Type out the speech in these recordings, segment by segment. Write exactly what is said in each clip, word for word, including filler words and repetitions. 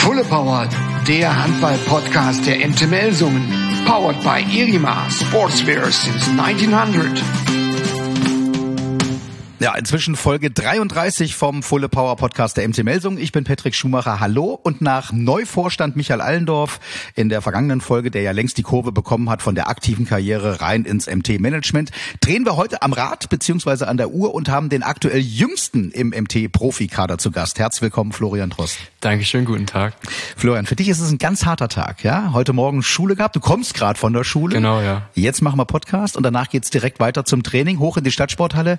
Fulle Power, der Handball-Podcast der M T Melsungen. Powered by Irima Sportswear since nineteen hundred. Ja, inzwischen Folge dreiunddreißig vom Fulle Power Podcast der M T Melsungen. Ich bin Patrick Schumacher, hallo. Und nach Neuvorstand Michael Allendorf in der vergangenen Folge, der ja längst die Kurve bekommen hat von der aktiven Karriere rein ins M T-Management, drehen wir heute am Rad bzw. an der Uhr und haben den aktuell jüngsten im M T-Profikader zu Gast. Herzlich willkommen, Florian Trost. Dankeschön, guten Tag. Florian, für dich ist es ein ganz harter Tag, ja? Heute Morgen Schule gehabt, du kommst gerade von der Schule. Genau, ja. Jetzt machen wir Podcast und danach geht's direkt weiter zum Training, hoch in die Stadtsporthalle.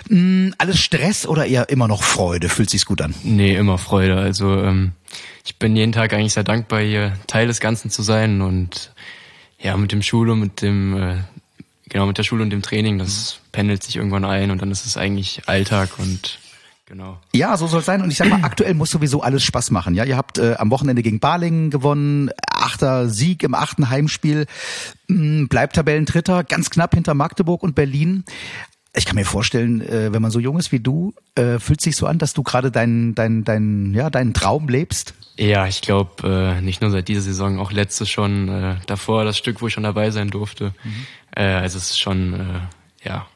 Alles Stress oder eher immer noch Freude? Fühlt sich's gut an? Nee, immer Freude. Also ähm, ich bin jeden Tag eigentlich sehr dankbar, hier Teil des Ganzen zu sein und ja, mit dem Schule, mit dem äh, genau mit der Schule und dem Training, das pendelt sich irgendwann ein und dann ist es eigentlich Alltag und genau. Ja, so soll es sein. Und ich sag mal, aktuell muss sowieso alles Spaß machen. Ja, ihr habt äh, am Wochenende gegen Balingen gewonnen, achter Sieg im achten Heimspiel, mh, bleibt Tabellendritter, ganz knapp hinter Magdeburg und Berlin. Ich kann mir vorstellen, wenn man so jung ist wie du, fühlt sich so an, dass du gerade deinen deinen deinen ja deinen Traum lebst? Ja, ich glaube nicht nur seit dieser Saison, auch letztes schon. Davor das Stück, wo ich schon dabei sein durfte. Mhm. Also es ist schon ja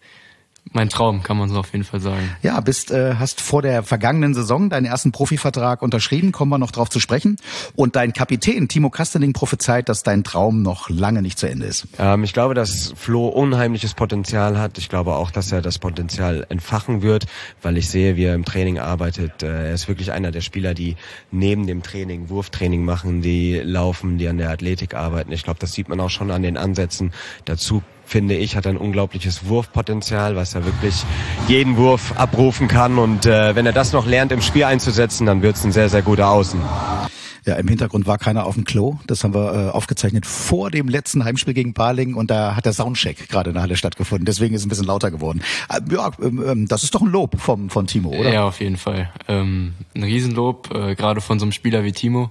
mein Traum, kann man so auf jeden Fall sagen. Ja, bist äh, hast vor der vergangenen Saison deinen ersten Profivertrag unterschrieben, kommen wir noch drauf zu sprechen. Und dein Kapitän Timo Kastening prophezeit, dass dein Traum noch lange nicht zu Ende ist. Ähm, ich glaube, dass Flo unheimliches Potenzial hat. Ich glaube auch, dass er das Potenzial entfachen wird, weil ich sehe, wie er im Training arbeitet. Äh, er ist wirklich einer der Spieler, die neben dem Training Wurftraining machen, die laufen, die an der Athletik arbeiten. Ich glaube, das sieht man auch schon an den Ansätzen. Dazu finde ich, hat ein unglaubliches Wurfpotenzial, was er wirklich jeden Wurf abrufen kann. Und äh, wenn er das noch lernt, im Spiel einzusetzen, dann wird es ein sehr, sehr guter Außen. Ja, im Hintergrund war keiner auf dem Klo. Das haben wir äh, aufgezeichnet vor dem letzten Heimspiel gegen Balingen und da hat der Soundcheck gerade in der Halle stattgefunden. Deswegen ist es ein bisschen lauter geworden. Äh, ja, ähm, das ist doch ein Lob vom von Timo, oder? Ja, auf jeden Fall. Ähm, ein Riesenlob, äh, gerade von so einem Spieler wie Timo.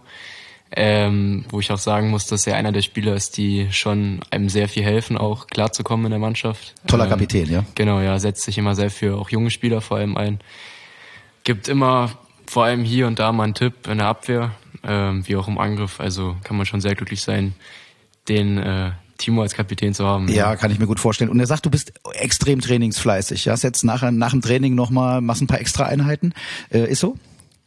Ähm, wo ich auch sagen muss, dass er einer der Spieler ist, die schon einem sehr viel helfen, auch klarzukommen in der Mannschaft. Toller ähm, Kapitän, ja. Genau, ja, setzt sich immer sehr für auch junge Spieler vor allem ein. Gibt immer vor allem hier und da mal einen Tipp in der Abwehr, ähm, wie auch im Angriff. Also kann man schon sehr glücklich sein, den äh, Timo als Kapitän zu haben. Ja, kann ich mir gut vorstellen. Und er sagt, du bist extrem trainingsfleißig. Ja, jetzt nachher nach dem Training nochmal, machst ein paar extra Einheiten. Äh, ist so?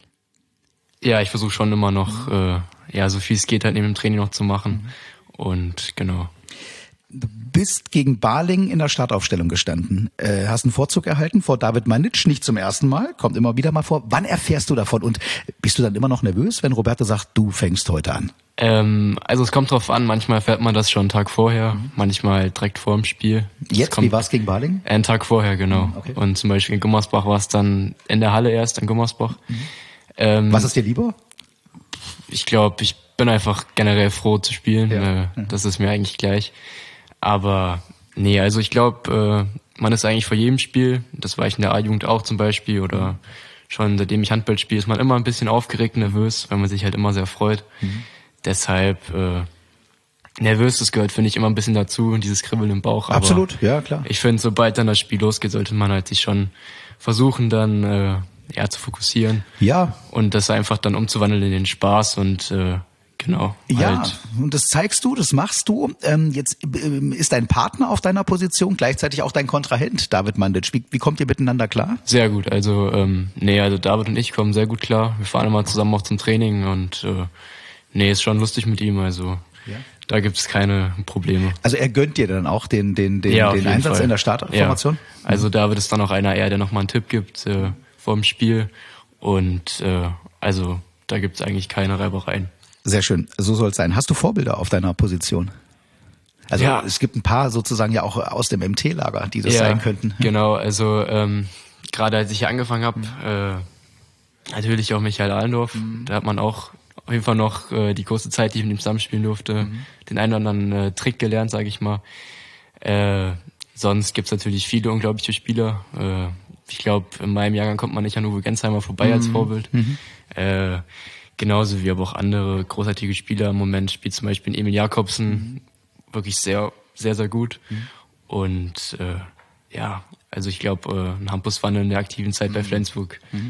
Ja, ich versuche schon immer noch, äh, ja, so viel es geht halt neben dem Training noch zu machen. Und genau. Du bist gegen Balingen in der Startaufstellung gestanden. Äh, hast einen Vorzug erhalten vor David Manic, nicht zum ersten Mal, kommt immer wieder mal vor. Wann erfährst du davon und bist du dann immer noch nervös, wenn Roberto sagt, du fängst heute an? Ähm, also es kommt drauf an, manchmal erfährt man das schon einen Tag vorher, mhm. manchmal direkt vor dem Spiel. Jetzt, wie war es gegen Balingen? Einen Tag vorher, genau. Okay. Und zum Beispiel in Gummersbach war es dann in der Halle erst, in Gummersbach. Mhm. Ähm, Was ist dir lieber? Ich glaube, ich bin einfach generell froh zu spielen. Ja. Äh, das ist mir eigentlich gleich. Aber nee, also ich glaube, äh, man ist eigentlich vor jedem Spiel, das war ich in der A-Jugend auch zum Beispiel, oder schon seitdem ich Handball spiele, ist man immer ein bisschen aufgeregt, nervös, weil man sich halt immer sehr freut. Mhm. Deshalb äh, nervös, das gehört, finde ich, immer ein bisschen dazu, dieses Kribbeln im Bauch. Aber absolut, ja klar. Ich finde, sobald dann das Spiel losgeht, sollte man halt sich schon versuchen, dann äh, ja zu fokussieren. Ja. Und das einfach dann umzuwandeln in den Spaß und äh, genau. Ja, halt. Und das zeigst du, das machst du. Ähm, jetzt ähm, ist dein Partner auf deiner Position gleichzeitig auch dein Kontrahent, David Mandic. Wie, wie kommt ihr miteinander klar? Sehr gut. Also ähm, nee, also David und ich kommen sehr gut klar. Wir fahren immer zusammen auch zum Training und äh, nee, ist schon lustig mit ihm. Also ja. Da gibt es keine Probleme. Also er gönnt dir dann auch den den den, ja, den Einsatz Fall. in der Startformation? Ja. Also David ist dann auch einer eher, der nochmal einen Tipp gibt äh, vor dem Spiel. Und äh, also da gibt es eigentlich keine Reibereien. Sehr schön, so soll es sein. Hast du Vorbilder auf deiner Position? Also ja. Es gibt ein paar sozusagen ja auch aus dem M T-Lager, die das ja, sein könnten. Genau, also ähm, gerade als ich hier angefangen habe, mhm. äh, natürlich auch Michael Allendorf, mhm. da hat man auch auf jeden Fall noch äh, die kurze Zeit, die ich mit ihm zusammenspielen durfte, mhm. den einen oder anderen äh, Trick gelernt, sage ich mal. Äh, sonst gibt's natürlich viele unglaubliche Spieler. Äh, ich glaube, in meinem Jahrgang kommt man nicht an Uwe Gensheimer vorbei mhm. als Vorbild. Mhm. Äh, genauso wie aber auch andere großartige Spieler. Im Moment spielt zum Beispiel Emil Jakobsen mhm. wirklich sehr, sehr, sehr gut. Mhm. Und äh, ja, also ich glaube, äh, ein Hampus Wanne in der aktiven Zeit mhm. bei Flensburg, mhm.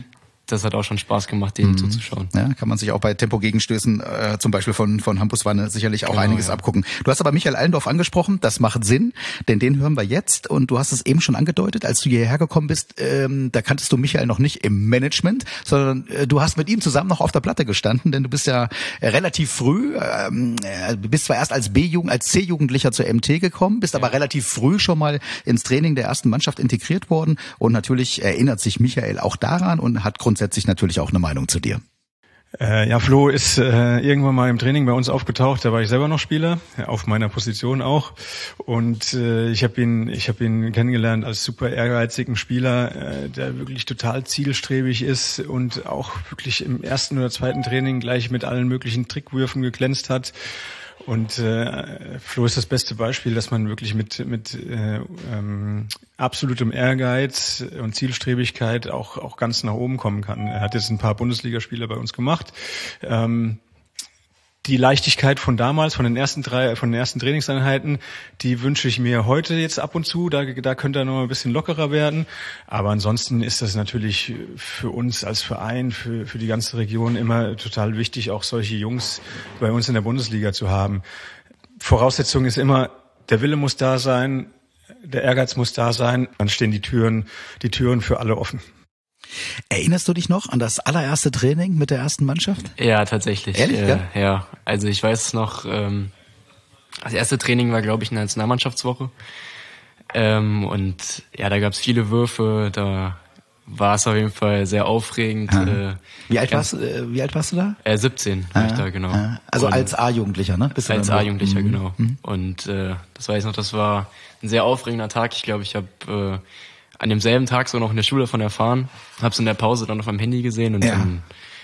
das hat auch schon Spaß gemacht, denen mhm. zuzuschauen. Ja, kann man sich auch bei Tempogegenstößen äh, zum Beispiel von von Hampus Wanne sicherlich auch genau, einiges ja. abgucken. Du hast aber Michael Allendorf angesprochen, das macht Sinn, denn den hören wir jetzt und du hast es eben schon angedeutet, als du hierher gekommen bist, ähm, da kanntest du Michael noch nicht im Management, sondern äh, du hast mit ihm zusammen noch auf der Platte gestanden, denn du bist ja äh, relativ früh, ähm, äh, bist zwar erst als B-Jugend, als C-Jugendlicher zur M T gekommen, bist ja. aber relativ früh schon mal ins Training der ersten Mannschaft integriert worden und natürlich erinnert sich Michael auch daran und hat grundsätzlich natürlich auch eine Meinung zu dir. Äh, ja, Flo ist äh, irgendwann mal im Training bei uns aufgetaucht, da war ich selber noch Spieler, auf meiner Position auch und äh, ich habe ihn ich habe ihn kennengelernt als super ehrgeizigen Spieler, äh, der wirklich total zielstrebig ist und auch wirklich im ersten oder zweiten Training gleich mit allen möglichen Trickwürfen geglänzt hat. Und äh, Flo ist das beste Beispiel, dass man wirklich mit mit äh, ähm, absolutem Ehrgeiz und Zielstrebigkeit auch auch ganz nach oben kommen kann. Er hat jetzt ein paar Bundesligaspiele bei uns gemacht. Ähm, die Leichtigkeit von damals, von den ersten drei, von den ersten Trainingseinheiten, die wünsche ich mir heute jetzt ab und zu. Da, da könnte er noch ein bisschen lockerer werden. Aber ansonsten ist das natürlich für uns als Verein, für, für die ganze Region immer total wichtig, auch solche Jungs bei uns in der Bundesliga zu haben. Voraussetzung ist immer, der Wille muss da sein, der Ehrgeiz muss da sein. Dann stehen die Türen, die Türen für alle offen. Erinnerst du dich noch an das allererste Training mit der ersten Mannschaft? Ja, tatsächlich. Ehrlich, äh, ja? Ja, also ich weiß noch, ähm, das erste Training war, glaube ich, eine Nationalmannschaftswoche. Ähm, und ja, da gab es viele Würfe, da war es auf jeden Fall sehr aufregend. Äh, wie, alt warst, äh, wie alt warst du da? Äh, siebzehn war ah, ich da, genau. Ah, also und als A-Jugendlicher, ne? Bist als A-Jugendlicher, mhm. genau. Mhm. Und äh, das weiß ich noch, das war ein sehr aufregender Tag. Ich glaube, ich habe... Äh, an demselben Tag so noch in der Schule davon erfahren, hab's in der Pause dann auf meinem Handy gesehen und ja. dann,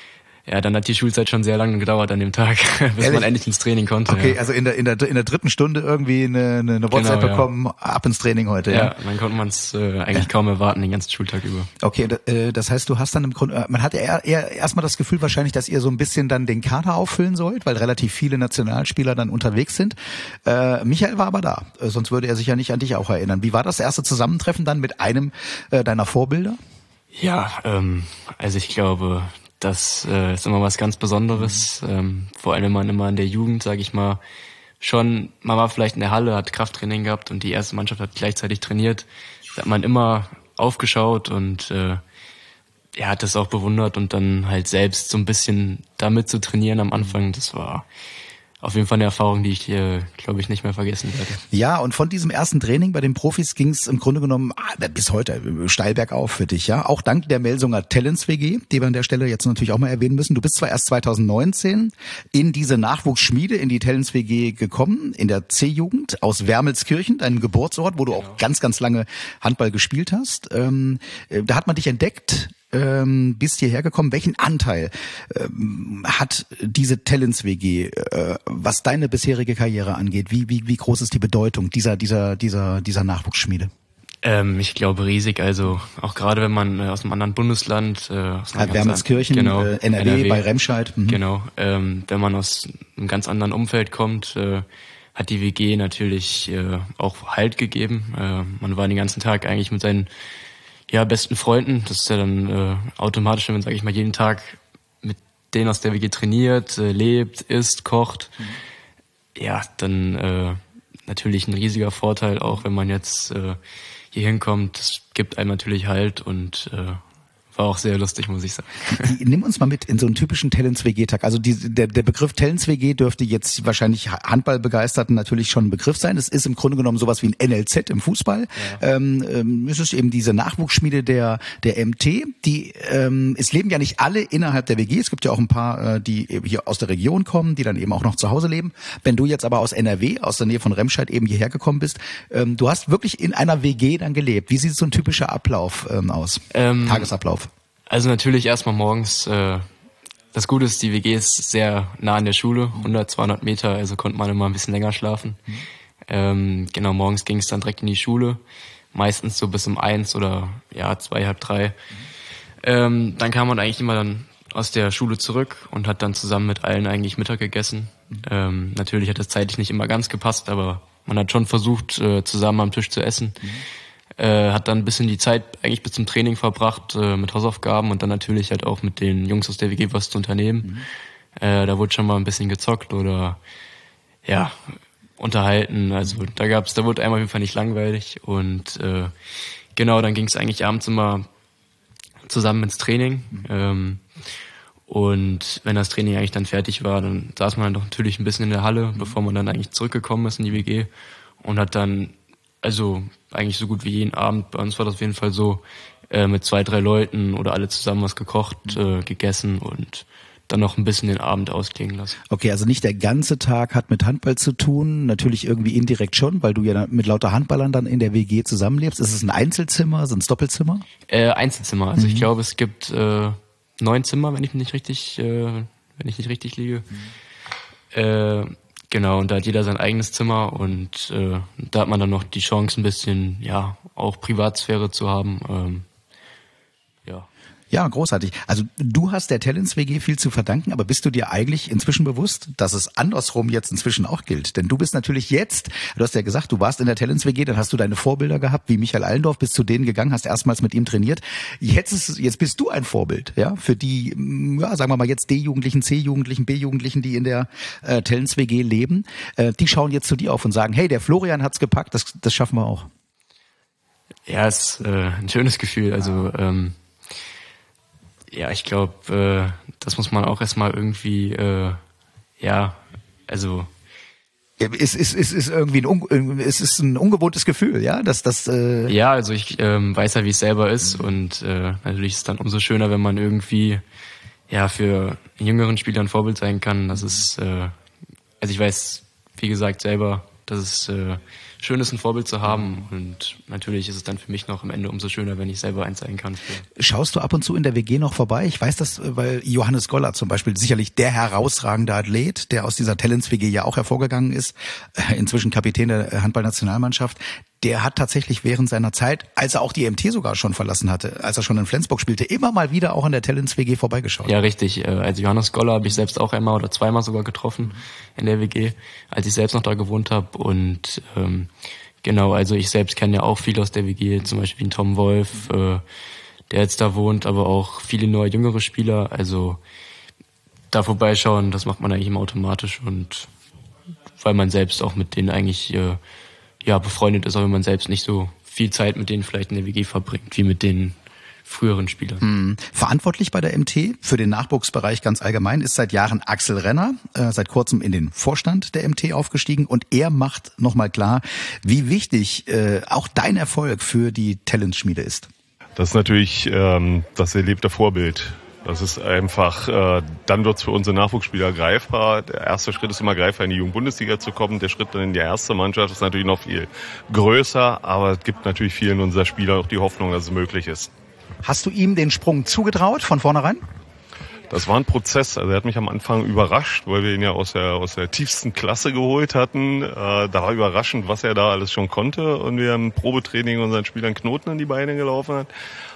ja, dann hat die Schulzeit schon sehr lange gedauert an dem Tag, bis Ehrlich? man endlich ins Training konnte. Okay, ja. also in der in der in der dritten Stunde irgendwie eine, eine WhatsApp genau, bekommen, ja. ab ins Training heute. Ja, ja dann konnte man es äh, eigentlich ja. kaum erwarten den ganzen Schultag über. Okay, äh, das heißt, du hast dann im Grunde, man hat eher, eher erstmal das Gefühl wahrscheinlich, dass ihr so ein bisschen dann den Kader auffüllen sollt, weil relativ viele Nationalspieler dann unterwegs sind. Äh, Michael war aber da, äh, sonst würde er sich ja nicht an dich auch erinnern. Wie war das erste Zusammentreffen dann mit einem äh, deiner Vorbilder? Ja, ähm, also ich glaube, das äh, ist immer was ganz Besonderes, ähm, vor allem wenn man immer in der Jugend, sage ich mal, schon, man war vielleicht in der Halle, hat Krafttraining gehabt und die erste Mannschaft hat gleichzeitig trainiert. Da hat man immer aufgeschaut und äh, er hat das auch bewundert und dann halt selbst so ein bisschen damit zu trainieren am Anfang, das war auf jeden Fall eine Erfahrung, die ich, äh, glaube ich, nicht mehr vergessen werde. Ja, und von diesem ersten Training bei den Profis ging es im Grunde genommen ah, bis heute steil bergauf für dich, ja. Auch dank der Melsunger Talents W G, die wir an der Stelle jetzt natürlich auch mal erwähnen müssen. Du bist zwar erst zwanzig neunzehn in diese Nachwuchsschmiede, in die Talents W G gekommen, in der C-Jugend aus Wermelskirchen, deinem Geburtsort, wo du genau. auch ganz, ganz lange Handball gespielt hast. Ähm, da hat man dich entdeckt. Ähm, bist hierher gekommen. Welchen Anteil ähm, hat diese Talents W G, äh, was deine bisherige Karriere angeht? Wie wie wie groß ist die Bedeutung dieser dieser dieser dieser Nachwuchsschmiede? Ähm, ich glaube riesig. Also auch gerade wenn man äh, aus einem anderen Bundesland, äh, aus ja, Wermelskirchen, genau, äh, N R W, N R W bei Remscheid, mhm. genau. Ähm, wenn man aus einem ganz anderen Umfeld kommt, äh, hat die W G natürlich äh, auch Halt gegeben. Äh, man war den ganzen Tag eigentlich mit seinen ja, besten Freunden, das ist ja dann äh, automatisch, wenn man, sage ich mal, jeden Tag mit denen aus der W G trainiert, äh, lebt, isst, kocht. Mhm. Ja, dann äh, natürlich ein riesiger Vorteil, auch wenn man jetzt äh, hier hinkommt. Das gibt einem natürlich Halt und äh, war auch sehr lustig, muss ich sagen. Nimm uns mal mit in so einen typischen Talents W G-Tag. Also die, der, der Begriff Talents W G dürfte jetzt wahrscheinlich Handballbegeisterten natürlich schon ein Begriff sein. Es ist im Grunde genommen sowas wie ein N L Z im Fußball. Ja. Ähm, ähm, es ist eben diese Nachwuchsschmiede der der M T. Die ähm, es leben ja nicht alle innerhalb der W G. Es gibt ja auch ein paar, äh, die hier aus der Region kommen, die dann eben auch noch zu Hause leben. Wenn du jetzt aber aus N R W, aus der Nähe von Remscheid eben hierher gekommen bist, ähm, du hast wirklich in einer W G dann gelebt. Wie sieht so ein typischer Ablauf ähm, aus? Ähm, Tagesablauf? Also natürlich erstmal morgens, äh, das Gute ist, die W G ist sehr nah an der Schule, hundert, zweihundert Meter, also konnte man immer ein bisschen länger schlafen. Mhm. Ähm, genau, morgens ging es dann direkt in die Schule, meistens so bis um eins oder ja, zwei, halb drei. Mhm. Ähm, dann kam man eigentlich immer dann aus der Schule zurück und hat dann zusammen mit allen eigentlich Mittag gegessen. Mhm. Ähm, natürlich hat das zeitlich nicht immer ganz gepasst, aber man hat schon versucht, äh, zusammen am Tisch zu essen. Mhm. Äh, hat dann ein bisschen die Zeit eigentlich bis zum Training verbracht äh, mit Hausaufgaben und dann natürlich halt auch mit den Jungs aus der W G was zu unternehmen. Mhm. Äh, da wurde schon mal ein bisschen gezockt oder ja unterhalten. Also da gab's, da wurde einmal auf jeden Fall nicht langweilig und äh, genau, dann ging es eigentlich abends immer zusammen ins Training. Mhm. Ähm, und wenn das Training eigentlich dann fertig war, dann saß man dann doch natürlich ein bisschen in der Halle, mhm. bevor man dann eigentlich zurückgekommen ist in die W G und hat dann also eigentlich so gut wie jeden Abend, bei uns war das auf jeden Fall so, äh, mit zwei, drei Leuten oder alle zusammen was gekocht, äh, gegessen und dann noch ein bisschen den Abend ausklingen lassen. Okay, also nicht der ganze Tag hat mit Handball zu tun, natürlich irgendwie indirekt schon, weil du ja mit lauter Handballern dann in der W G zusammenlebst. Ist es ein Einzelzimmer, sind es Doppelzimmer? Äh, Einzelzimmer, also mhm. ich glaube es gibt äh, neun Zimmer, wenn ich mich nicht richtig, äh, wenn ich nicht richtig liege. Mhm. Äh, Genau, und da hat jeder sein eigenes Zimmer und äh, da hat man dann noch die Chance, ein bisschen, ja, auch Privatsphäre zu haben. Ähm, ja. Ja, großartig. Also du hast der Talents W G viel zu verdanken, aber bist du dir eigentlich inzwischen bewusst, dass es andersrum jetzt inzwischen auch gilt? Denn du bist natürlich jetzt, du hast ja gesagt, du warst in der Talents W G, dann hast du deine Vorbilder gehabt, wie Michael Allendorf, bist zu denen gegangen, hast erstmals mit ihm trainiert. Jetzt ist, jetzt bist du ein Vorbild, ja, für die, ja, sagen wir mal jetzt D-Jugendlichen, C-Jugendlichen, B-Jugendlichen, die in der äh, Talents W G leben. Äh, die schauen jetzt zu dir auf und sagen, hey, der Florian hat's gepackt, das, das schaffen wir auch. Ja, ist äh, ein schönes Gefühl. Also ähm, ja, ich glaube, äh, das muss man auch erstmal irgendwie, äh, ja, also es ist es ist irgendwie ein es ist ein ungewohntes Gefühl, ja, dass das äh ja, also ich ähm, weiß ja, wie es selber ist und äh, natürlich ist es dann umso schöner, wenn man irgendwie ja für jüngeren Spieler ein Vorbild sein kann. Das ist äh, also ich weiß, wie gesagt, selber, dass es äh, schön ist, ein Vorbild zu haben und natürlich ist es dann für mich noch am Ende umso schöner, wenn ich selber eins sein kann. Schaust du ab und zu in der W G noch vorbei? Ich weiß das, weil Johannes Goller zum Beispiel, sicherlich der herausragende Athlet, der aus dieser Talents W G ja auch hervorgegangen ist, inzwischen Kapitän der Handballnationalmannschaft, der hat tatsächlich während seiner Zeit, als er auch die M T sogar schon verlassen hatte, als er schon in Flensburg spielte, immer mal wieder auch an der Talents W G vorbeigeschaut. Ja, richtig. Also Johannes Goller habe ich selbst auch einmal oder zweimal sogar getroffen in der W G, als ich selbst noch da gewohnt habe. Und ähm, genau, also ich selbst kenne ja auch viele aus der W G, zum Beispiel einen Tom Wolf, äh, der jetzt da wohnt, aber auch viele neue, jüngere Spieler. Also da vorbeischauen, das macht man eigentlich immer automatisch und weil man selbst auch mit denen eigentlich äh, ja befreundet ist, auch wenn man selbst nicht so viel Zeit mit denen vielleicht in der W G verbringt, wie mit den früheren Spielern. Hm. Verantwortlich bei der M T für den Nachwuchsbereich ganz allgemein ist seit Jahren Axel Renner, äh, seit kurzem in den Vorstand der M T aufgestiegen und er macht nochmal klar, wie wichtig äh, auch dein Erfolg für die Talentschmiede ist. Das ist natürlich ähm, das erlebte Vorbild. Das ist einfach, äh, dann wird's für unsere Nachwuchsspieler greifbar. Der erste Schritt ist immer greifbar, in die Jugendbundesliga zu kommen. Der Schritt dann in die erste Mannschaft ist natürlich noch viel größer, aber es gibt natürlich vielen unserer Spieler auch die Hoffnung, dass es möglich ist. Hast du ihm den Sprung zugetraut von vornherein? Das war ein Prozess. Also er hat mich am Anfang überrascht, weil wir ihn ja aus der aus der tiefsten Klasse geholt hatten. Äh, da war überraschend, was er da alles schon konnte und wir im Probetraining unseren Spielern Knoten in die Beine gelaufen hat.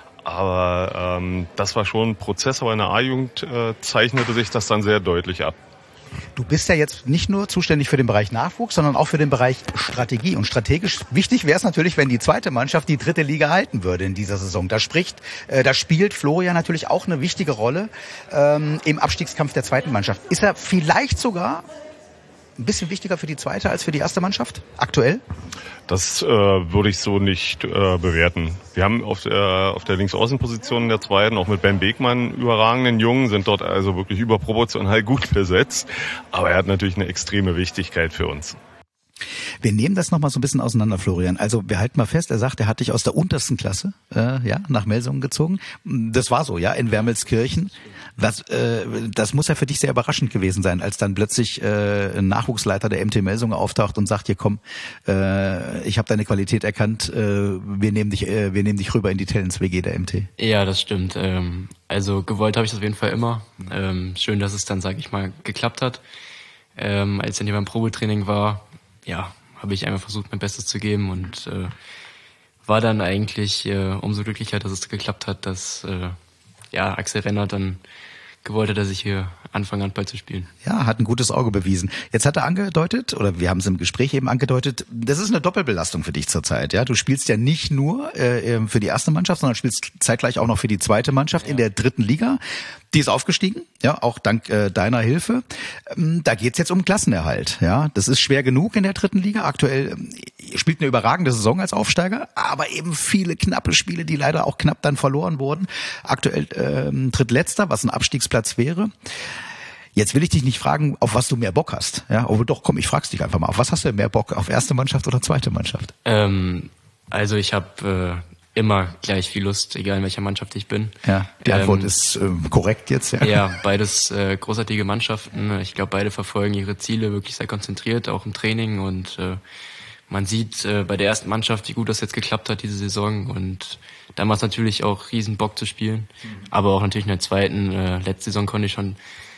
Aber ähm, das war schon ein Prozess, aber in der A-Jugend äh, zeichnete sich das dann sehr deutlich ab. Du bist ja jetzt nicht nur zuständig für den Bereich Nachwuchs, sondern auch für den Bereich Strategie. Und strategisch wichtig wäre es natürlich, wenn die zweite Mannschaft die dritte Liga halten würde in dieser Saison. Da spricht, äh, da spielt Florian natürlich auch eine wichtige Rolle ähm, im Abstiegskampf der zweiten Mannschaft. Ist er vielleicht sogar ein bisschen wichtiger für die zweite als für die erste Mannschaft aktuell? Das äh, würde ich so nicht äh, bewerten. Wir haben auf der, auf der Linksaußenposition in der zweiten auch mit Ben Beekmann überragenden Jungen, sind dort also wirklich überproportional gut besetzt. Aber er hat natürlich eine extreme Wichtigkeit für uns. Wir nehmen das nochmal so ein bisschen auseinander, Florian. Also wir halten mal fest, er sagt, er hat dich aus der untersten Klasse äh, ja, nach Melsungen gezogen. Das war so, ja, in Wermelskirchen. Das, äh, das muss ja für dich sehr überraschend gewesen sein, als dann plötzlich äh, ein Nachwuchsleiter der M T Melsungen auftaucht und sagt, hier komm, äh, ich habe deine Qualität erkannt, äh, wir nehmen dich äh, wir nehmen dich rüber in die Talents W G der M T. Ja, das stimmt. Ähm, also gewollt habe ich das auf jeden Fall immer. Ähm, schön, dass es dann, sage ich mal, geklappt hat. Ähm, als dann hier beim Probetraining war, ja, habe ich einfach versucht, mein Bestes zu geben und äh, war dann eigentlich äh, umso glücklicher, dass es geklappt hat, dass äh, ja Axel Renner dann gewollt hat, dass ich hier anfange, Handball zu spielen. Ja, hat ein gutes Auge bewiesen. Jetzt hat er angedeutet, oder wir haben es im Gespräch eben angedeutet, das ist eine Doppelbelastung für dich zurzeit. Ja, du spielst ja nicht nur äh, für die erste Mannschaft, sondern spielst zeitgleich auch noch für die zweite Mannschaft ja. in der dritten Liga. Die ist aufgestiegen, ja, auch dank äh, deiner Hilfe. Ähm, da geht's jetzt um Klassenerhalt. Ja, das ist schwer genug in der dritten Liga. Aktuell ähm, spielt eine überragende Saison als Aufsteiger, aber eben viele knappe Spiele, die leider auch knapp dann verloren wurden. Aktuell ähm, drittletzter, was ein Abstiegsplatz wäre. Jetzt will ich dich nicht fragen, auf was du mehr Bock hast. Ja, aber doch, komm, ich frag's dich einfach mal. Auf was hast du mehr Bock? Auf erste Mannschaft oder zweite Mannschaft? Ähm, also ich habe äh, immer gleich viel Lust, egal in welcher Mannschaft ich bin. Ja, die Antwort ähm, ist ähm, korrekt jetzt. Ja, ja beides äh, großartige Mannschaften. Ich glaube, beide verfolgen ihre Ziele wirklich sehr konzentriert, auch im Training. Und äh, man sieht äh, bei der ersten Mannschaft, wie gut das jetzt geklappt hat diese Saison. Und da macht es natürlich auch riesen Bock zu spielen. Mhm. Aber auch natürlich in der zweiten, äh, letzte Saison konnte ich schon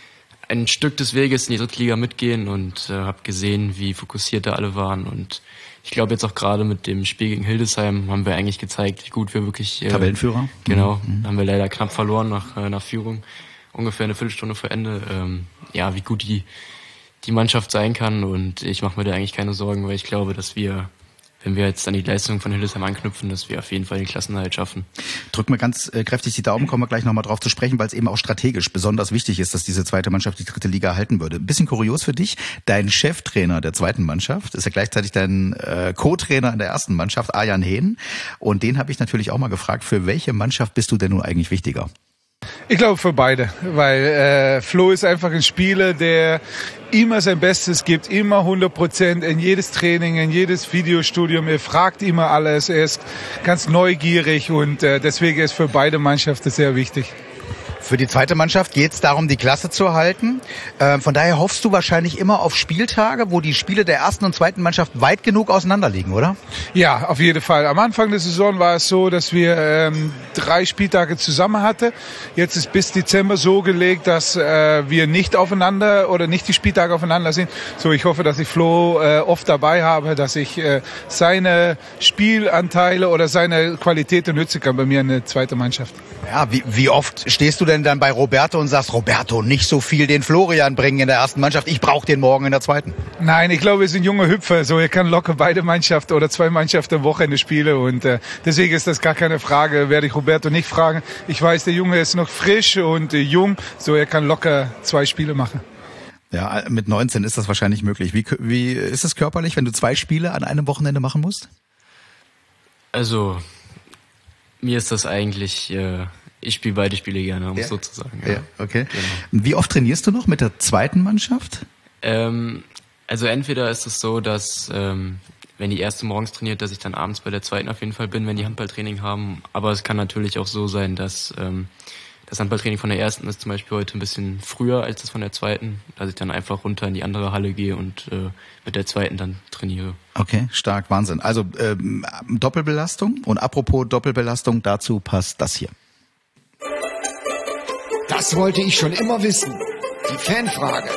ein Stück des Weges in die dritte Liga mitgehen und äh, habe gesehen, wie fokussiert da alle waren. Und ich glaube jetzt auch gerade mit dem Spiel gegen Hildesheim haben wir eigentlich gezeigt, wie gut wir wirklich... Äh, Tabellenführer? Genau, mhm. haben wir leider knapp verloren nach, äh, nach Führung, ungefähr eine Viertelstunde vor Ende. Ähm, ja, wie gut die, die Mannschaft sein kann und ich mache mir da eigentlich keine Sorgen, weil ich glaube, dass wir... wenn wir jetzt an die Leistung von Hildesheim anknüpfen, dass wir auf jeden Fall den Klassenerhalt schaffen. Drück mir ganz äh, kräftig die Daumen, kommen wir gleich nochmal drauf zu sprechen, weil es eben auch strategisch besonders wichtig ist, dass diese zweite Mannschaft die dritte Liga halten würde. Ein bisschen kurios für dich, dein Cheftrainer der zweiten Mannschaft ist ja gleichzeitig dein äh, Co-Trainer in der ersten Mannschaft, Arjan Hehn. Und den habe ich natürlich auch mal gefragt, für welche Mannschaft bist du denn nun eigentlich wichtiger? Ich glaube für beide, weil äh, Flo ist einfach ein Spieler, der immer sein Bestes gibt, immer hundert Prozent in jedes Training, in jedes Videostudium. Er fragt immer alles, er ist ganz neugierig und äh, deswegen ist für beide Mannschaften sehr wichtig. Für die zweite Mannschaft geht es darum, die Klasse zu halten. Ähm, von daher hoffst du wahrscheinlich immer auf Spieltage, wo die Spiele der ersten und zweiten Mannschaft weit genug auseinander liegen, oder? Ja, auf jeden Fall. Am Anfang der Saison war es so, dass wir ähm, drei Spieltage zusammen hatten. Jetzt ist bis Dezember so gelegt, dass äh, wir nicht aufeinander oder nicht die Spieltage aufeinander sind. So, ich hoffe, dass ich Flo äh, oft dabei habe, dass ich äh, seine Spielanteile oder seine Qualitäten nutzen kann bei mir in der zweiten Mannschaft. Ja, wie, wie oft stehst du denn dann bei Roberto und sagst, Roberto, nicht so viel den Florian bringen in der ersten Mannschaft, ich brauche den morgen in der zweiten? Nein, ich glaube, wir sind junge Hüpfer, so er kann locker beide Mannschaften oder zwei Mannschaften am Wochenende spielen und äh, deswegen ist das gar keine Frage, werde ich Roberto nicht fragen. Ich weiß, der Junge ist noch frisch und äh, jung, so er kann locker zwei Spiele machen. Ja, mit neunzehn ist das wahrscheinlich möglich. Wie, wie ist es körperlich, wenn du zwei Spiele an einem Wochenende machen musst? Also, mir ist das eigentlich... Äh Ich spiele beide Spiele gerne, um es ja. so zu sagen. Ja, ja okay. Genau. Wie oft trainierst du noch mit der zweiten Mannschaft? Ähm, also entweder ist es so, dass ähm, wenn die erste morgens trainiert, dass ich dann abends bei der zweiten auf jeden Fall bin, wenn die Handballtraining haben. Aber es kann natürlich auch so sein, dass ähm, das Handballtraining von der ersten ist zum Beispiel heute ein bisschen früher als das von der zweiten, dass ich dann einfach runter in die andere Halle gehe und äh, mit der zweiten dann trainiere. Okay, stark, Wahnsinn. Also ähm, Doppelbelastung und apropos Doppelbelastung, dazu passt das hier. Das wollte ich schon immer wissen. Die Fanfrage.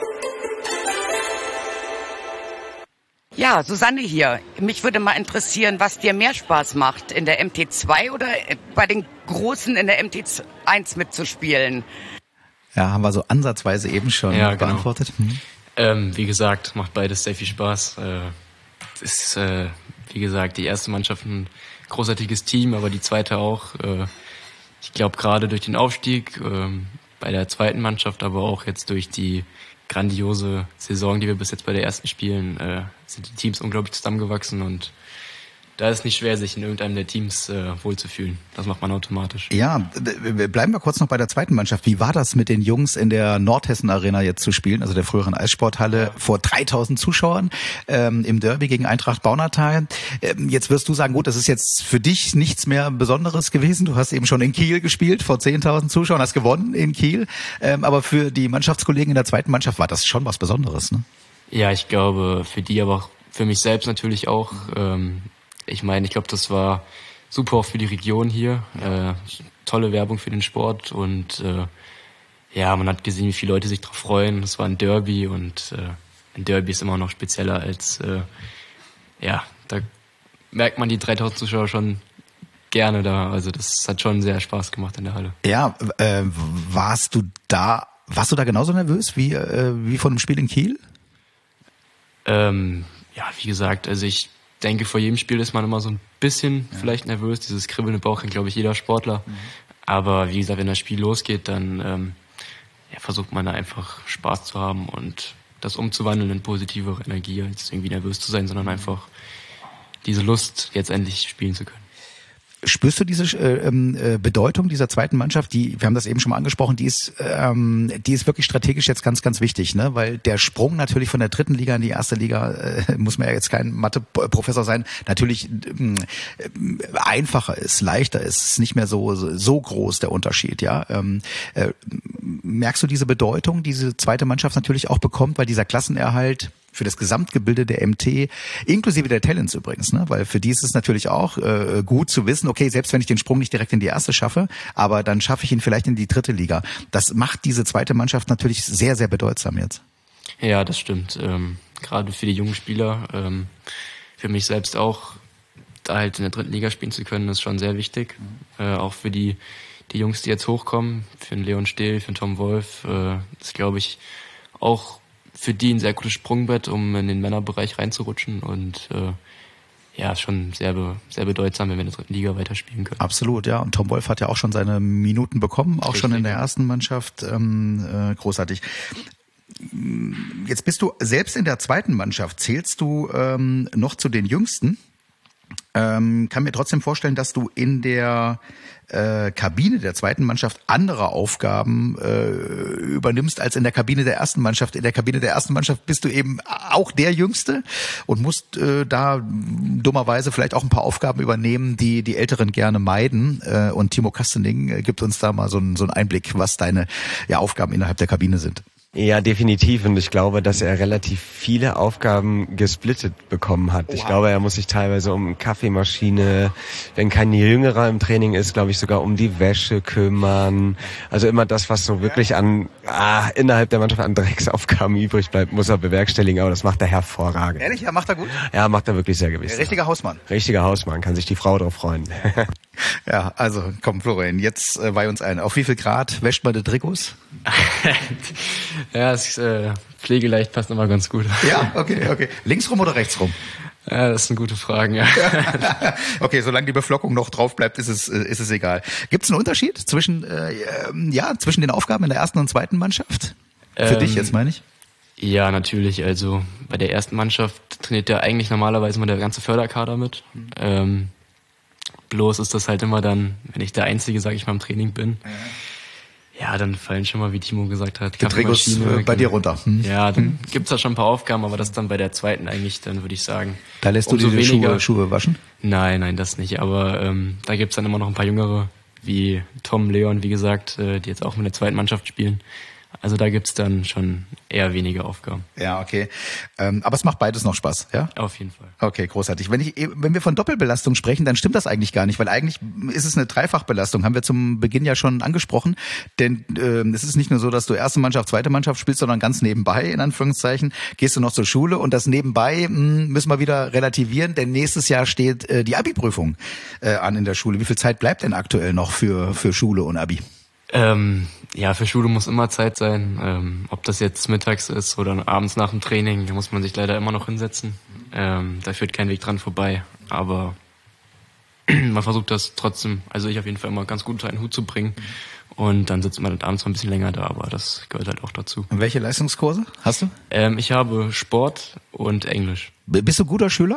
Ja, Susanne hier. Mich würde mal interessieren, was dir mehr Spaß macht, in der M T zwei oder bei den Großen in der M T eins mitzuspielen. Ja, haben wir so ansatzweise eben schon ja, beantwortet. Genau. Hm. Ähm, wie gesagt, macht beides sehr viel Spaß. Äh, ist, äh, wie gesagt, die erste Mannschaft ein großartiges Team, aber die zweite auch. Äh, Ich glaube, gerade durch den Aufstieg ähm, bei der zweiten Mannschaft, aber auch jetzt durch die grandiose Saison, die wir bis jetzt bei der ersten spielen, äh, sind die Teams unglaublich zusammengewachsen und da ist es nicht schwer, sich in irgendeinem der Teams äh, wohlzufühlen. Das macht man automatisch. Ja, bleiben wir kurz noch bei der zweiten Mannschaft. Wie war das mit den Jungs in der Nordhessen Arena jetzt zu spielen, also der früheren Eissporthalle, ja. vor dreitausend Zuschauern ähm, im Derby gegen Eintracht Baunatal? Ähm, jetzt wirst du sagen, gut, das ist jetzt für dich nichts mehr Besonderes gewesen. Du hast eben schon in Kiel gespielt, vor zehntausend Zuschauern, hast gewonnen in Kiel. Ähm, aber für die Mannschaftskollegen in der zweiten Mannschaft war das schon was Besonderes, ne? Ja, ich glaube, für die, aber auch für mich selbst natürlich auch. Ähm, Ich meine, ich glaube, das war super auch für die Region hier. Äh, tolle Werbung für den Sport und äh, ja, man hat gesehen, wie viele Leute sich darauf freuen. Es war ein Derby und äh, ein Derby ist immer noch spezieller als, äh, ja, da merkt man die dreitausend Zuschauer schon gerne da. Also das hat schon sehr Spaß gemacht in der Halle. Ja, äh, warst du da, warst du da genauso nervös wie, äh, wie von dem Spiel in Kiel? Ähm, ja, wie gesagt, also ich denke, vor jedem Spiel ist man immer so ein bisschen ja. vielleicht nervös. Dieses Kribbeln im Bauch kennt, glaube ich, jeder Sportler. Mhm. Aber wie gesagt, wenn das Spiel losgeht, dann ähm, ja, versucht man da einfach Spaß zu haben und das umzuwandeln in positivere Energie, als irgendwie nervös zu sein, sondern einfach diese Lust, jetzt endlich spielen zu können. Spürst du diese äh, äh, Bedeutung dieser zweiten Mannschaft? Die, wir haben das eben schon mal angesprochen, die ist, ähm, die ist wirklich strategisch jetzt ganz, ganz wichtig, ne? Weil der Sprung natürlich von der dritten Liga in die erste Liga, äh, muss man ja jetzt kein Mathe-Professor sein, natürlich äh, einfacher ist, leichter ist, ist nicht mehr so so groß der Unterschied, ja. Ähm, äh, merkst du diese Bedeutung, die diese zweite Mannschaft natürlich auch bekommt, weil dieser Klassenerhalt für das Gesamtgebilde der M T, inklusive der Talents übrigens, ne? Weil für die ist es natürlich auch äh, gut zu wissen, okay, selbst wenn ich den Sprung nicht direkt in die erste schaffe, aber dann schaffe ich ihn vielleicht in die dritte Liga. Das macht diese zweite Mannschaft natürlich sehr, sehr bedeutsam jetzt. Ja, das stimmt. Ähm, gerade für die jungen Spieler, ähm, für mich selbst auch, da halt in der dritten Liga spielen zu können, ist schon sehr wichtig. Mhm. Äh, auch für die, die Jungs, die jetzt hochkommen, für den Leon Stehl, für den Tom Wolf, äh, ist, glaube ich, auch für die ein sehr gutes Sprungbrett, um in den Männerbereich reinzurutschen und äh, ja, schon sehr be- sehr bedeutsam, wenn wir in der dritten Liga weiterspielen können. Absolut, ja. Und Tom Wolf hat ja auch schon seine Minuten bekommen, auch Richtig. schon in der ersten Mannschaft. Ähm, äh, großartig. Jetzt bist du selbst in der zweiten Mannschaft. Zählst du ähm, noch zu den Jüngsten? Ähm, kann mir trotzdem vorstellen, dass du in der äh, Kabine der zweiten Mannschaft andere Aufgaben äh, übernimmst als in der Kabine der ersten Mannschaft. In der Kabine der ersten Mannschaft bist du eben auch der Jüngste und musst äh, da dummerweise vielleicht auch ein paar Aufgaben übernehmen, die die Älteren gerne meiden. Äh, und Timo Kastening äh, gibt uns da mal so einen, so einen Einblick, was deine ja, Aufgaben innerhalb der Kabine sind. Ja, definitiv. Und ich glaube, dass er relativ viele Aufgaben gesplittet bekommen hat. Wow. Ich glaube, er muss sich teilweise um Kaffeemaschine, wenn kein Jüngerer im Training ist, glaube ich sogar um die Wäsche kümmern. Also immer das, was so wirklich an ah, innerhalb der Mannschaft an Drecksaufgaben übrig bleibt, muss er bewerkstelligen. Aber das macht er hervorragend. Ehrlich? Ja, macht er gut? Ja, macht er wirklich sehr gewiss. Richtiger Hausmann. Richtiger Hausmann, kann sich die Frau drauf freuen. Ja, also komm Florian, jetzt äh, weih uns ein. Auf wie viel Grad wäscht man die Trikots? Ja, das äh, pflegeleicht passt immer ganz gut. Ja, okay, okay. Links rum oder rechts rum? Ja, das sind gute Fragen, ja. Okay, solange die Beflockung noch drauf bleibt, ist es ist es egal. Gibt es einen Unterschied zwischen äh, ja zwischen den Aufgaben in der ersten und zweiten Mannschaft? Für ähm, dich jetzt meine ich? Ja, natürlich. Also bei der ersten Mannschaft trainiert ja eigentlich normalerweise mal der ganze Förderkader mit. Mhm. Ähm, bloß ist das halt immer dann, wenn ich der Einzige, sage ich mal, im Training bin. Ja. Ja, dann fallen schon mal, wie Timo gesagt hat, die Trikots äh, bei dir runter. Hm. Ja, dann hm. gibt's da schon ein paar Aufgaben, aber das dann bei der zweiten eigentlich, dann würde ich sagen. Da lässt du diese Schuhe, Schuhe waschen? Nein, nein, das nicht. Aber ähm, da gibt's dann immer noch ein paar Jüngere, wie Tom, Leon, wie gesagt, äh, die jetzt auch mit der zweiten Mannschaft spielen. Also da gibt's dann schon eher weniger Aufgaben. Ja, okay. Ähm, aber es macht beides noch Spaß, ja? Auf jeden Fall. Okay, großartig. Wenn ich, wenn wir von Doppelbelastung sprechen, dann stimmt das eigentlich gar nicht, weil eigentlich ist es eine Dreifachbelastung, haben wir zum Beginn ja schon angesprochen. Denn äh, es ist nicht nur so, dass du erste Mannschaft, zweite Mannschaft spielst, sondern ganz nebenbei, in Anführungszeichen, gehst du noch zur Schule und das nebenbei mh, müssen wir wieder relativieren, denn nächstes Jahr steht äh, die Abi-Prüfung äh, an in der Schule. Wie viel Zeit bleibt denn aktuell noch für, für Schule und Abi? Ähm, ja, für Schule muss immer Zeit sein. Ähm, ob das jetzt mittags ist oder abends nach dem Training, da muss man sich leider immer noch hinsetzen. Ähm, da führt kein Weg dran vorbei. Aber man versucht das trotzdem, also ich auf jeden Fall immer ganz gut unter einen Hut zu bringen. Und dann sitzt man dann abends mal ein bisschen länger da, aber das gehört halt auch dazu. Und welche Leistungskurse hast du? Ähm, ich habe Sport und Englisch. Bist du guter Schüler?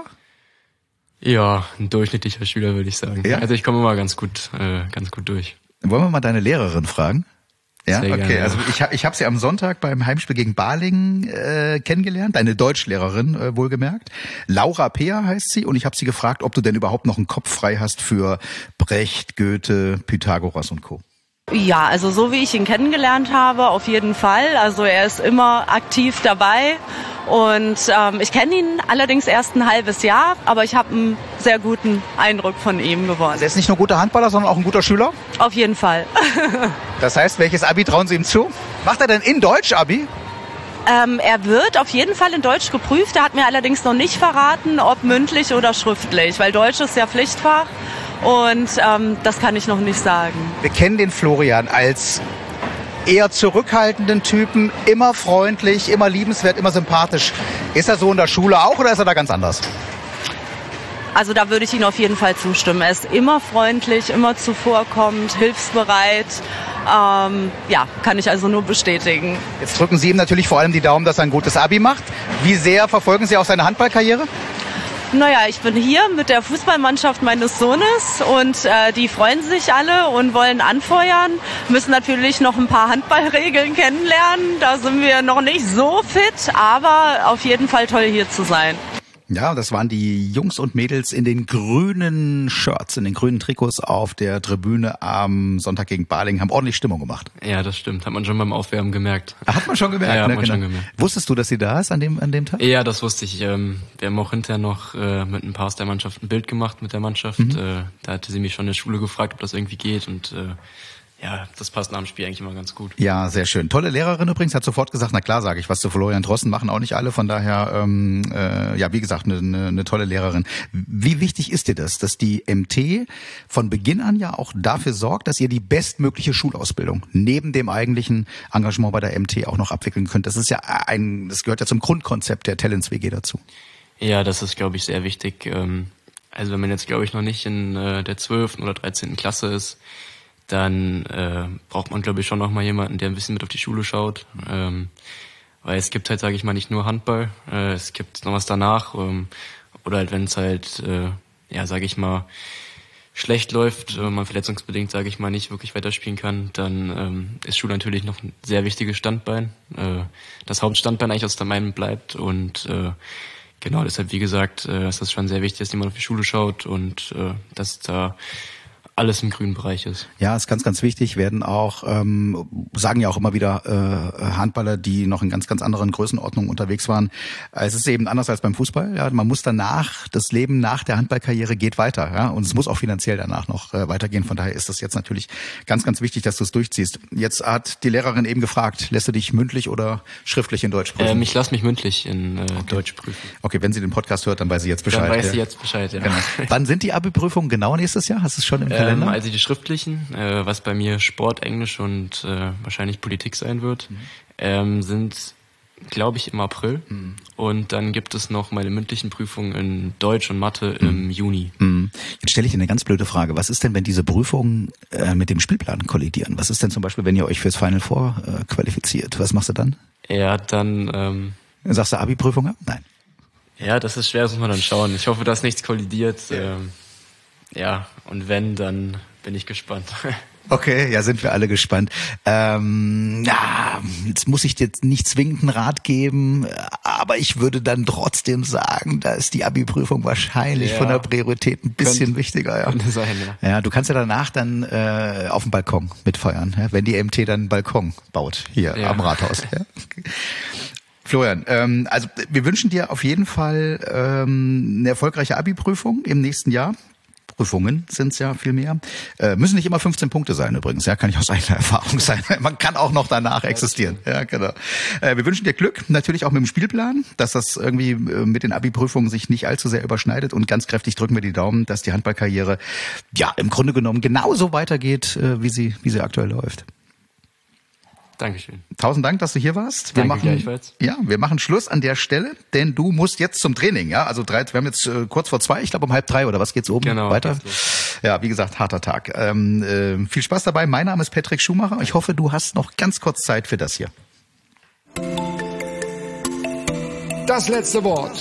Ja, ein durchschnittlicher Schüler, würde ich sagen. Ja? Also ich komme immer ganz gut, äh, ganz gut durch. Wollen wir mal deine Lehrerin fragen? Ja, Sehr okay. Gerne, ja. Also ich habe ich hab sie am Sonntag beim Heimspiel gegen Balingen äh, kennengelernt, deine Deutschlehrerin äh, wohlgemerkt. Laura Peer heißt sie und ich habe sie gefragt, ob du denn überhaupt noch einen Kopf frei hast für Brecht, Goethe, Pythagoras und Co. Ja, also so wie ich ihn kennengelernt habe, auf jeden Fall. Also er ist immer aktiv dabei und ähm, ich kenne ihn allerdings erst ein halbes Jahr, aber ich habe einen sehr guten Eindruck von ihm gewonnen. Also er ist nicht nur ein guter Handballer, sondern auch ein guter Schüler? Auf jeden Fall. Das heißt, welches Abi trauen Sie ihm zu? Macht er denn in Deutsch Abi? Ähm, er wird auf jeden Fall in Deutsch geprüft. Er hat mir allerdings noch nicht verraten, ob mündlich oder schriftlich, weil Deutsch ist ja Pflichtfach. Und ähm, das kann ich noch nicht sagen. Wir kennen den Florian als eher zurückhaltenden Typen, immer freundlich, immer liebenswert, immer sympathisch. Ist er so in der Schule auch oder ist er da ganz anders? Also da würde ich Ihnen auf jeden Fall zustimmen. Er ist immer freundlich, immer zuvorkommend, hilfsbereit. Ähm, ja, kann ich also nur bestätigen. Jetzt drücken Sie ihm natürlich vor allem die Daumen, dass er ein gutes Abi macht. Wie sehr verfolgen Sie auch seine Handballkarriere? Naja, ich bin hier mit der Fußballmannschaft meines Sohnes und äh, die freuen sich alle und wollen anfeuern. Müssen natürlich noch ein paar Handballregeln kennenlernen. Da sind wir noch nicht so fit, aber auf jeden Fall toll hier zu sein. Ja, das waren die Jungs und Mädels in den grünen Shirts, in den grünen Trikots auf der Tribüne am Sonntag gegen Balingen, haben ordentlich Stimmung gemacht. Ja, das stimmt. Hat man schon beim Aufwärmen gemerkt. Hat man schon gemerkt, ja, hat ne? man Genau. schon gemerkt. Wusstest du, dass sie da ist an dem, an dem Tag? Ja, das wusste ich. Ähm, wir haben auch hinterher noch äh, mit ein paar aus der Mannschaft ein Bild gemacht mit der Mannschaft. Mhm. Äh, da hatte sie mich schon in der Schule gefragt, ob das irgendwie geht und äh, ja, das passt nach dem Spiel eigentlich immer ganz gut. Ja, sehr schön. Tolle Lehrerin übrigens, hat sofort gesagt, na klar, sage ich was zu Florian Drosten, machen auch nicht alle, von daher, ähm, äh, ja, wie gesagt, eine ne, ne tolle Lehrerin. Wie wichtig ist dir das, dass die M T von Beginn an ja auch dafür sorgt, dass ihr die bestmögliche Schulausbildung neben dem eigentlichen Engagement bei der M T auch noch abwickeln könnt? Das ist ja ein, das gehört ja zum Grundkonzept der Talents W G dazu. Ja, das ist, glaube ich, sehr wichtig. Also wenn man jetzt, glaube ich, noch nicht in der zwölften oder dreizehnten Klasse ist, dann äh, braucht man, glaube ich, schon noch mal jemanden, der ein bisschen mit auf die Schule schaut. Ähm, weil es gibt halt, sage ich mal, nicht nur Handball, äh, es gibt noch was danach. Ähm, oder halt, wenn es halt, äh, ja, sage ich mal, schlecht läuft, äh, man verletzungsbedingt, sage ich mal, nicht wirklich weiterspielen kann, dann ähm, ist Schule natürlich noch ein sehr wichtiges Standbein. Äh, das Hauptstandbein eigentlich aus der Meinung bleibt. Und äh, genau, deshalb, wie gesagt, äh, ist das schon sehr wichtig, dass jemand auf die Schule schaut und äh, dass da alles im grünen Bereich ist. Ja, ist ganz, ganz wichtig. Werden auch, ähm, sagen ja auch immer wieder äh, Handballer, die noch in ganz, ganz anderen Größenordnungen unterwegs waren. Es ist eben anders als beim Fußball. Ja, man muss danach, das Leben nach der Handballkarriere geht weiter. Ja, und es muss auch finanziell danach noch äh, weitergehen. Von daher ist das jetzt natürlich ganz, ganz wichtig, dass du es durchziehst. Jetzt hat die Lehrerin eben gefragt, lässt du dich mündlich oder schriftlich in Deutsch prüfen? Ähm, ich lasse mich mündlich in äh, okay. Deutsch prüfen. Okay, wenn sie den Podcast hört, dann weiß sie jetzt Bescheid. Dann weiß ja. sie jetzt Bescheid, ja. Genau. Wann sind die Abi-Prüfungen genau nächstes Jahr? Hast du es schon im Kalender? Ähm, also die schriftlichen, äh, was bei mir Sport, Englisch und äh, wahrscheinlich Politik sein wird, mhm. ähm, sind, glaube ich, im April. Mhm. Und dann gibt es noch meine mündlichen Prüfungen in Deutsch und Mathe mhm. im Juni. Mhm. Jetzt stelle ich dir eine ganz blöde Frage. Was ist denn, wenn diese Prüfungen äh, mit dem Spielplan kollidieren? Was ist denn zum Beispiel, wenn ihr euch fürs Final Four äh, qualifiziert? Was machst du dann? Ja, dann... Ähm, Sagst du Abi-Prüfung ab? Nein. Ja, das ist schwer, das muss man dann schauen. Ich hoffe, dass nichts kollidiert. Ja, ähm, ja und wenn, dann bin ich gespannt. Okay, ja, sind wir alle gespannt. Ähm, ja, jetzt muss ich dir nicht zwingend einen Rat geben, aber ich würde dann trotzdem sagen, da ist die Abi-Prüfung wahrscheinlich ja, von der Priorität ein bisschen könnte, wichtiger. Ja. Könnte sein, ja. Ja, du kannst ja danach dann äh, auf dem Balkon mitfeiern, ja, wenn die M T dann einen Balkon baut, hier ja. am Rathaus. Ja. Florian, ähm, also wir wünschen dir auf jeden Fall ähm, eine erfolgreiche Abi-Prüfung im nächsten Jahr. Prüfungen sind es ja viel mehr. Äh, müssen nicht immer fünfzehn Punkte sein übrigens, ja, kann ich aus eigener Erfahrung sein. Man kann auch noch danach existieren. Ja, genau. Äh, wir wünschen dir Glück, natürlich auch mit dem Spielplan, dass das irgendwie äh, mit den Abi-Prüfungen sich nicht allzu sehr überschneidet und ganz kräftig drücken wir die Daumen, dass die Handballkarriere ja im Grunde genommen genauso weitergeht, äh, wie sie wie sie aktuell läuft. Dankeschön. Tausend Dank, dass du hier warst. Wir Danke machen, gleichfalls. Ja, wir machen Schluss an der Stelle, denn du musst jetzt zum Training. Ja, also drei, wir haben jetzt äh, kurz vor zwei, ich glaube um halb drei oder was geht's oben genau, weiter? Ja, wie gesagt, harter Tag. Ähm, äh, viel Spaß dabei. Mein Name ist Patrick Schumacher. Ich hoffe, du hast noch ganz kurz Zeit für das hier. Das letzte Wort.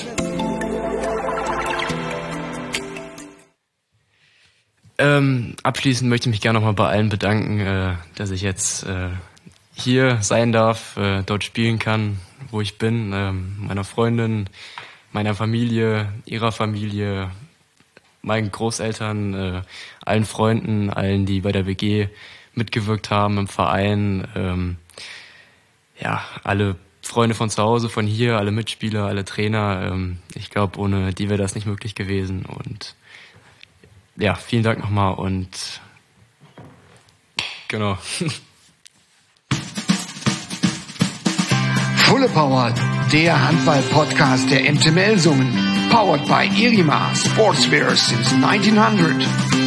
Ähm, abschließend möchte ich mich gerne nochmal bei allen bedanken, äh, dass ich jetzt äh, hier sein darf, äh, dort spielen kann, wo ich bin, äh, meiner Freundin, meiner Familie, ihrer Familie, meinen Großeltern, äh, allen Freunden, allen, die bei der W G mitgewirkt haben im Verein, ähm, ja, alle Freunde von zu Hause, von hier, alle Mitspieler, alle Trainer. Ähm, ich glaube, ohne die wäre das nicht möglich gewesen. Und ja, vielen Dank nochmal und genau. Fulle Power, der Handball-Podcast der M T Melsungen. Powered by Irima Sportswear since nineteen hundred.